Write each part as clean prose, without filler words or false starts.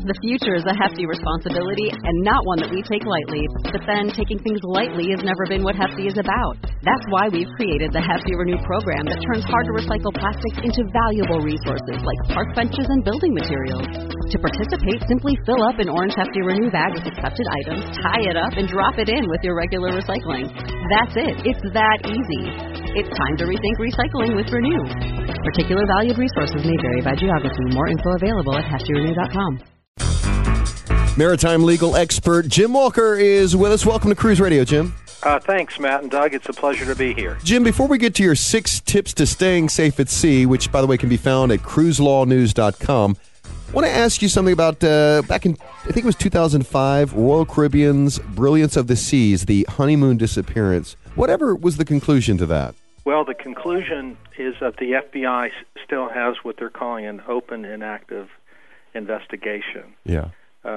The future is a hefty responsibility and not one that we take lightly. But then taking things lightly has never been what Hefty is about. That's why we've created the Hefty Renew program that turns hard-to-recycle plastics into valuable resources like park benches and building materials. To participate, simply fill up an orange Hefty Renew bag with accepted items, tie it up, and drop it in with your regular recycling. That's it. It's that easy. It's time to rethink recycling with Renew. Particular valued resources may vary by geography. More info available at heftyrenew.com. Maritime legal expert Jim Walker is with us. Welcome to Cruise Radio, Jim. Thanks, Matt and Doug. It's a pleasure to be here. Jim, before we get to your 6 tips to staying safe at sea, which, by the way, can be found at cruiselawnews.com, I want to ask you something about back in, I think it was 2005, Royal Caribbean's Brilliance of the Seas, the honeymoon disappearance. Whatever was the conclusion to that? Well, the conclusion is that the FBI still has what they're calling an open and active investigation. Yeah.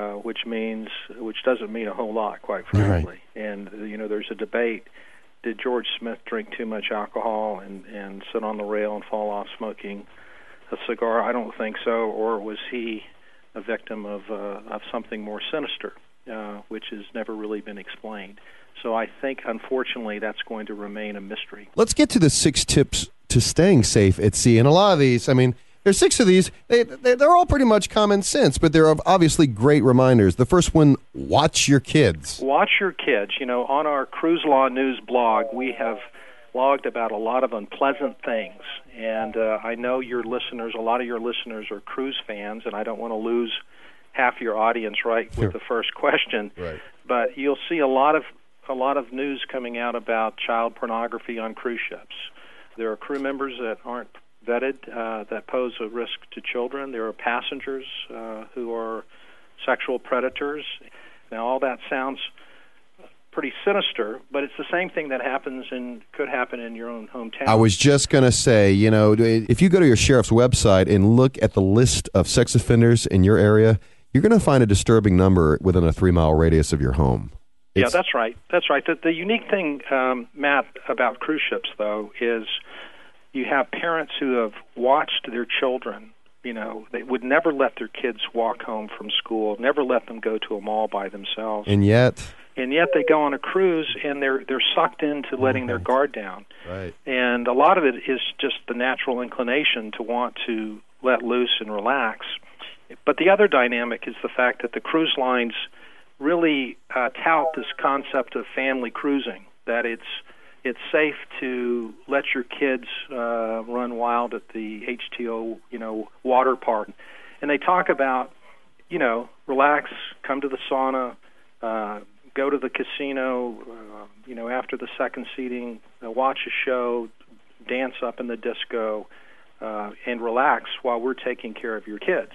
Which doesn't mean a whole lot, quite frankly. Right. And, there's a debate. Did George Smith drink too much alcohol and sit on the rail and fall off smoking a cigar? I don't think so. Or was he a victim of something more sinister, which has never really been explained? So I think, unfortunately, that's going to remain a mystery. Let's get to the 6 tips to staying safe at sea. And a lot of these, there's 6 of these. They're all pretty much common sense, but they're obviously great reminders. The first one, watch your kids. Watch your kids. On our Cruise Law News blog, we have blogged about a lot of unpleasant things. And I know a lot of your listeners are cruise fans, and I don't want to lose half your audience with the first question. Right. But you'll see a lot of news coming out about child pornography on cruise ships. There are crew members that aren't vetted that pose a risk to children. There are passengers who are sexual predators. Now, all that sounds pretty sinister, but it's the same thing that could happen in your own hometown. I was just going to say, if you go to your sheriff's website and look at the list of sex offenders in your area, you're going to find a disturbing number within a 3-mile radius of your home. Yeah, that's right. That's right. The unique thing, Matt, about cruise ships, though, is you have parents who have watched their children. They would never let their kids walk home from school, never let them go to a mall by themselves. And yet they go on a cruise, and they're sucked into letting their guard down. Right. And a lot of it is just the natural inclination to want to let loose and relax. But the other dynamic is the fact that the cruise lines really tout this concept of family cruising, that it's safe to let your kids run wild at the HTO, water park. And they talk about, relax, come to the sauna, go to the casino, after the second seating, watch a show, dance up in the disco, and relax while we're taking care of your kids.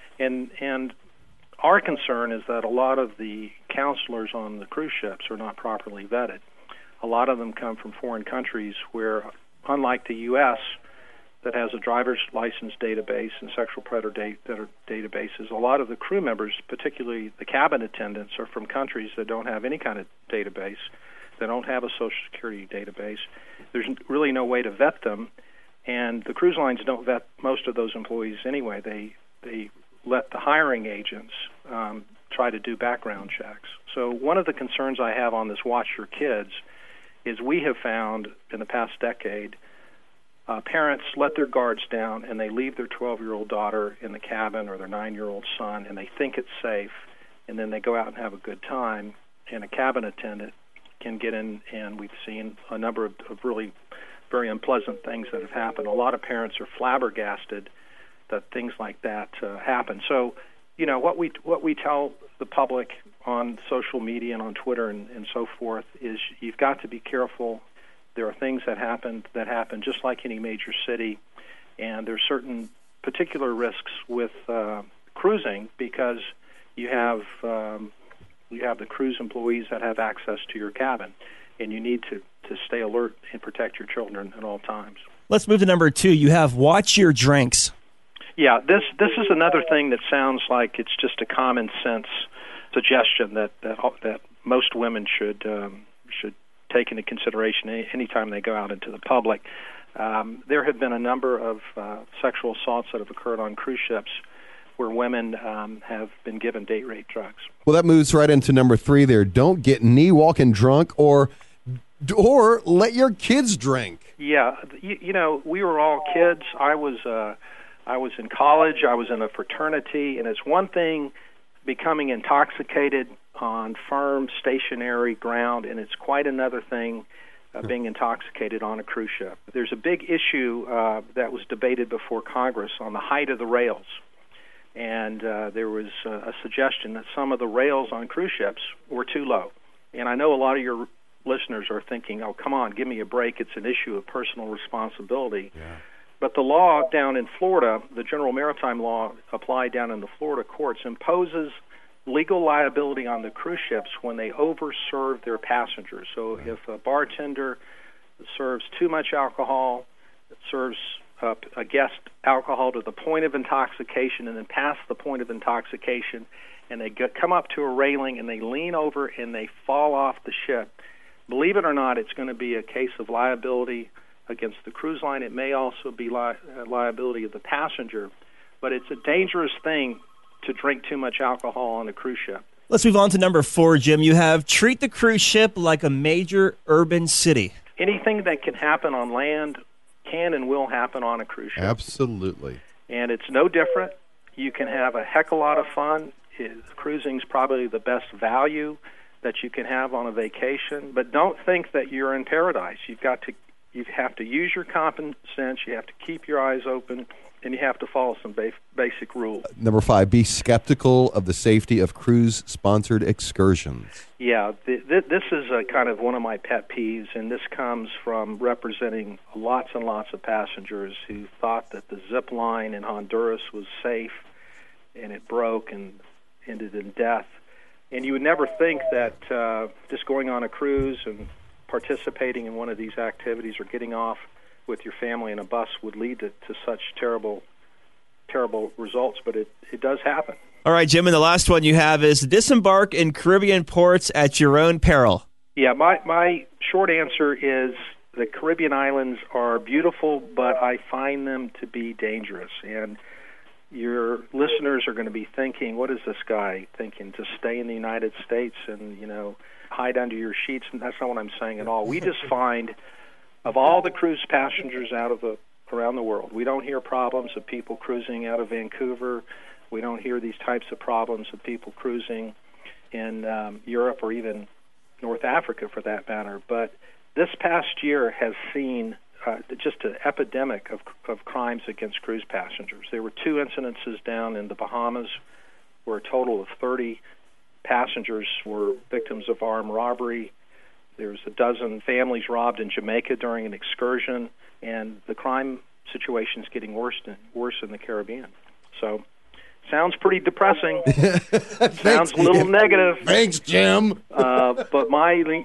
And our concern is that a lot of the counselors on the cruise ships are not properly vetted. A lot of them come from foreign countries where, unlike the U.S., that has a driver's license database and sexual predator databases, a lot of the crew members, particularly the cabin attendants, are from countries that don't have any kind of database. They don't have a Social Security database. There's really no way to vet them, and the cruise lines don't vet most of those employees anyway. They let the hiring agents try to do background checks. So one of the concerns I have on this Watch Your Kids is we have found in the past decade parents let their guards down and they leave their 12-year-old daughter in the cabin or their 9-year-old son, and they think it's safe, and then they go out and have a good time, and a cabin attendant can get in, and we've seen a number of really very unpleasant things that have happened. A lot of parents are flabbergasted that things like that happen. So, what we tell the public on social media and on Twitter and so forth is you've got to be careful. There are things that happen just like any major city, and there's certain particular risks with cruising because you have the cruise employees that have access to your cabin, and you need to stay alert and protect your children at all times. Let's move to number 2. You have watch your drinks. Yeah, this is another thing that sounds like it's just a common sense suggestion that most women should take into consideration anytime they go out into the public. There have been a number of sexual assaults that have occurred on cruise ships where women have been given date rape drugs. Well, that moves right into number 3 there. Don't get knee walking drunk or let your kids drink. Yeah, you know, we were all kids. I was in college. I was in a fraternity, and it's one thing becoming intoxicated on firm, stationary ground, and it's quite another thing being intoxicated on a cruise ship. There's a big issue that was debated before Congress on the height of the rails, and there was a suggestion that some of the rails on cruise ships were too low. And I know a lot of your listeners are thinking, oh, come on, give me a break. It's an issue of personal responsibility. Yeah. But the law down in Florida, the general maritime law applied down in the Florida courts, imposes legal liability on the cruise ships when they overserve their passengers. So if a bartender serves too much alcohol, serves a guest alcohol to the point of intoxication and then past the point of intoxication, and they come up to a railing and they lean over and they fall off the ship, believe it or not, it's going to be a case of liability against the cruise line. It may also be liability of the passenger, but it's a dangerous thing to drink too much alcohol on a cruise ship. Let's move on to number 4, Jim. You have treat the cruise ship like a major urban city. Anything that can happen on land can and will happen on a cruise ship. Absolutely. And it's no different. You can have a heck of a lot of fun. Cruising's probably the best value that you can have on a vacation, but don't think that you're in paradise. You have to use your common sense, you have to keep your eyes open, and you have to follow some basic rules. Number 5, be skeptical of the safety of cruise-sponsored excursions. Yeah, this is kind of one of my pet peeves, and this comes from representing lots and lots of passengers who thought that the zip line in Honduras was safe, and it broke and ended in death. And you would never think that just going on a cruise and participating in one of these activities or getting off with your family in a bus would lead to such terrible results, but it does happen. All right, Jim, and the last one you have is disembark in Caribbean ports at your own peril. Yeah, my short answer is the Caribbean islands are beautiful, but I find them to be dangerous. And your listeners are going to be thinking, what is this guy thinking, to stay in the United States and, hide under your sheets? And that's not what I'm saying at all. We just find, of all the cruise passengers around the world, we don't hear problems of people cruising out of Vancouver. We don't hear these types of problems of people cruising in Europe or even North Africa for that matter. But this past year has seen just an epidemic of crimes against cruise passengers. There were 2 incidences down in the Bahamas where a total of 30 passengers were victims of armed robbery. There's a dozen families robbed in Jamaica during an excursion, and the crime situation is getting worse in the Caribbean. So, sounds pretty depressing. Sounds a little negative. Thanks, Jim. But let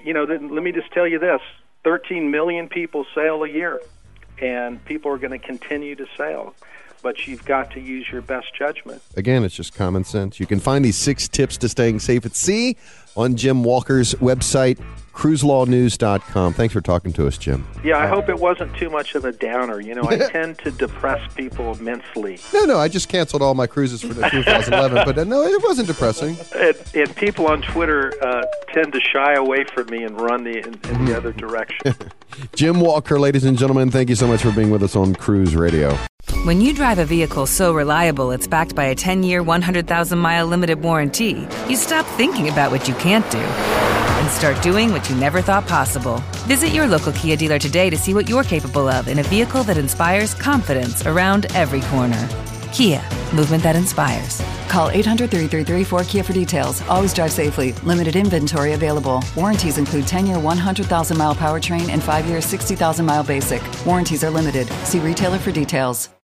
me just tell you this: 13 million people sail a year, and people are going to continue to sail. But you've got to use your best judgment. Again, it's just common sense. You can find these 6 tips to staying safe at sea on Jim Walker's website, cruiselawnews.com. Thanks for talking to us, Jim. Yeah, I hope it wasn't too much of a downer. I tend to depress people immensely. No, I just canceled all my cruises for 2011, but no, it wasn't depressing. And people on Twitter tend to shy away from me and run in the other direction. Jim Walker, ladies and gentlemen, thank you so much for being with us on Cruise Radio. When you drive a vehicle so reliable it's backed by a 10-year, 100,000-mile limited warranty, you stop thinking about what you can't do and start doing what you never thought possible. Visit your local Kia dealer today to see what you're capable of in a vehicle that inspires confidence around every corner. Kia, movement that inspires. Call 800-333-4KIA for details. Always drive safely. Limited inventory available. Warranties include 10-year, 100,000-mile powertrain and 5-year, 60,000-mile basic. Warranties are limited. See retailer for details.